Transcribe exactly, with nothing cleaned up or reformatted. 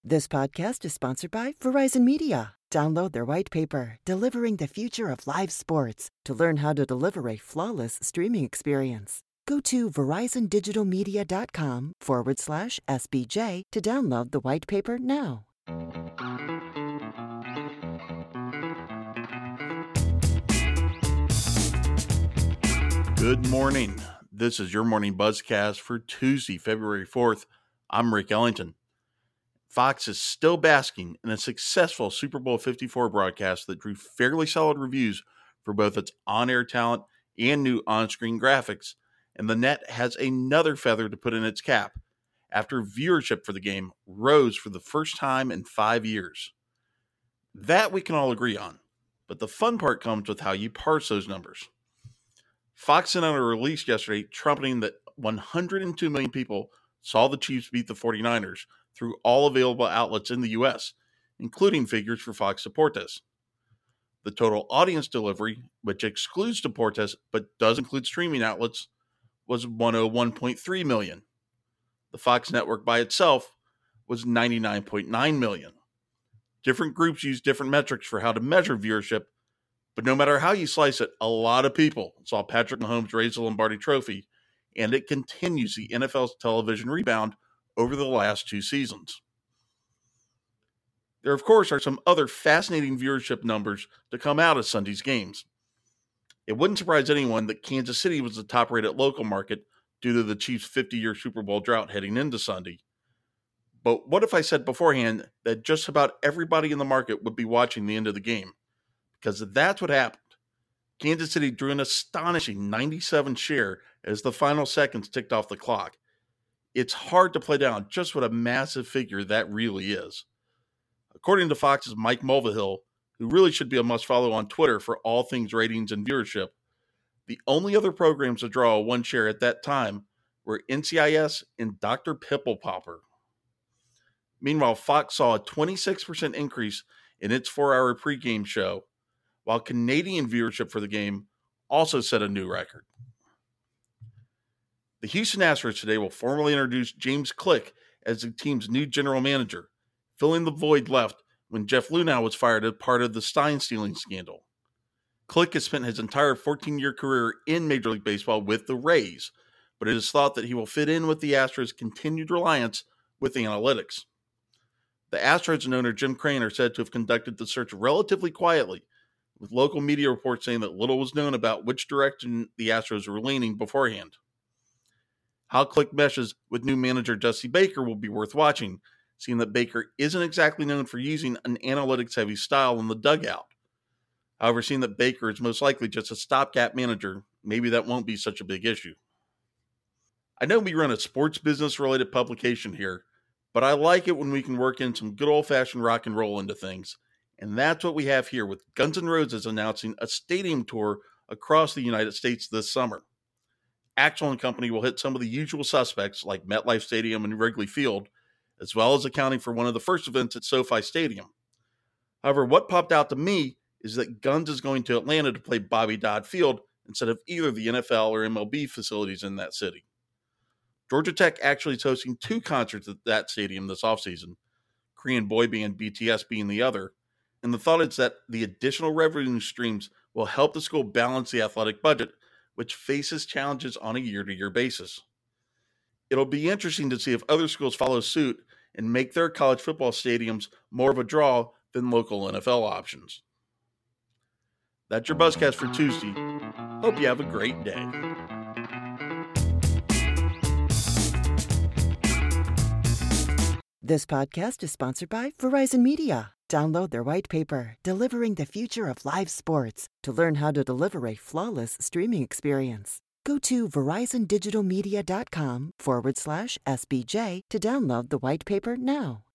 This podcast is sponsored by Verizon Media. Download their white paper, Delivering the Future of Live Sports, to learn how to deliver a flawless streaming experience. Go to verizondigitalmedia.com forward slash SBJ to download the white paper now. Good morning. This is your morning buzzcast for Tuesday, February fourth. I'm Rick Ellington. Fox is still basking in a successful Super Bowl fifty-four broadcast that drew fairly solid reviews for both its on-air talent and new on-screen graphics, and the net has another feather to put in its cap after viewership for the game rose for the first time in five years. That we can all agree on, but the fun part comes with how you parse those numbers. Fox sent out a release yesterday trumpeting that one hundred two million people saw the Chiefs beat the 49ers through all available outlets in the U S, including figures for Fox Deportes. The total audience delivery, which excludes Deportes but does include streaming outlets, was one hundred one point three million. The Fox network by itself was ninety-nine point nine million. Different groups use different metrics for how to measure viewership, but no matter how you slice it, a lot of people saw Patrick Mahomes raise the Lombardi Trophy, and it continues the N F L's television rebound over the last two seasons. There, of course, are some other fascinating viewership numbers to come out of Sunday's games. It wouldn't surprise anyone that Kansas City was the top-rated local market due to the Chiefs' fifty-year Super Bowl drought heading into Sunday. But what if I said beforehand that just about everybody in the market would be watching the end of the game? Because that's what happened. Kansas City drew an astonishing ninety-seven share as the final seconds ticked off the clock. It's hard to play down just what a massive figure that really is. According to Fox's Mike Mulvihill, who really should be a must-follow on Twitter for all things ratings and viewership, the only other programs to draw a one share at that time were N C I S and Doctor Pimple Popper. Meanwhile, Fox saw a twenty-six percent increase in its four-hour pregame show, while Canadian viewership for the game also set a new record. The Houston Astros today will formally introduce James Click as the team's new general manager, filling the void left when Jeff Luhnow was fired as part of the Stein stealing scandal. Click has spent his entire fourteen-year career in Major League Baseball with the Rays, but it is thought that he will fit in with the Astros' continued reliance with analytics. The Astros and owner Jim Crane are said to have conducted the search relatively quietly, with local media reports saying that little was known about which direction the Astros were leaning beforehand. How Click meshes with new manager Dusty Baker will be worth watching, seeing that Baker isn't exactly known for using an analytics-heavy style in the dugout. However, seeing that Baker is most likely just a stopgap manager, maybe that won't be such a big issue. I know we run a sports business-related publication here, but I like it when we can work in some good old-fashioned rock and roll into things, and that's what we have here with Guns N' Roses announcing a stadium tour across the United States this summer. Axl and Company will hit some of the usual suspects like MetLife Stadium and Wrigley Field, as well as accounting for one of the first events at SoFi Stadium. However, what popped out to me is that Guns is going to Atlanta to play Bobby Dodd Field instead of either the N F L or M L B facilities in that city. Georgia Tech actually is hosting two concerts at that stadium this offseason, Korean boy band B T S being the other, and the thought is that the additional revenue streams will help the school balance the athletic budget, which faces challenges on a year-to-year basis. It'll be interesting to see if other schools follow suit and make their college football stadiums more of a draw than local N F L options. That's your Buzzcast for Tuesday. Hope you have a great day. This podcast is sponsored by Verizon Media. Download their white paper, Delivering the Future of Live Sports, to learn how to deliver a flawless streaming experience. Go to verizondigitalmedia.com forward slash SBJ to download the white paper now.